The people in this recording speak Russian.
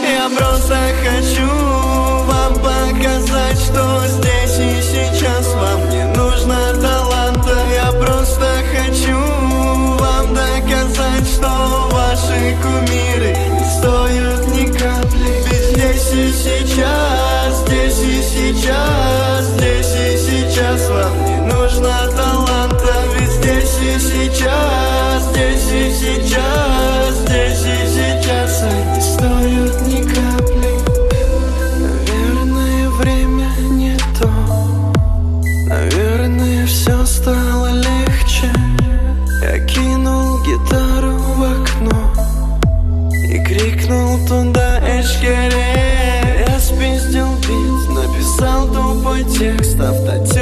Я просто хочу вам показать, что здесь и сейчас вам не нужно таланта. Я просто хочу вам доказать, что ваши кумиры не стоят ни капли. Ведь здесь и сейчас, здесь и сейчас, здесь и сейчас вам не нужно таланта. Ведь здесь и сейчас, здесь и сейчас, здесь и сейчас они стоят ни капли. Наверное, время не то, наверное, все стало легче. Я кинул гитару в окно и крикнул туда эшкере. Я спиздил бит, написал тупой текст, автотек.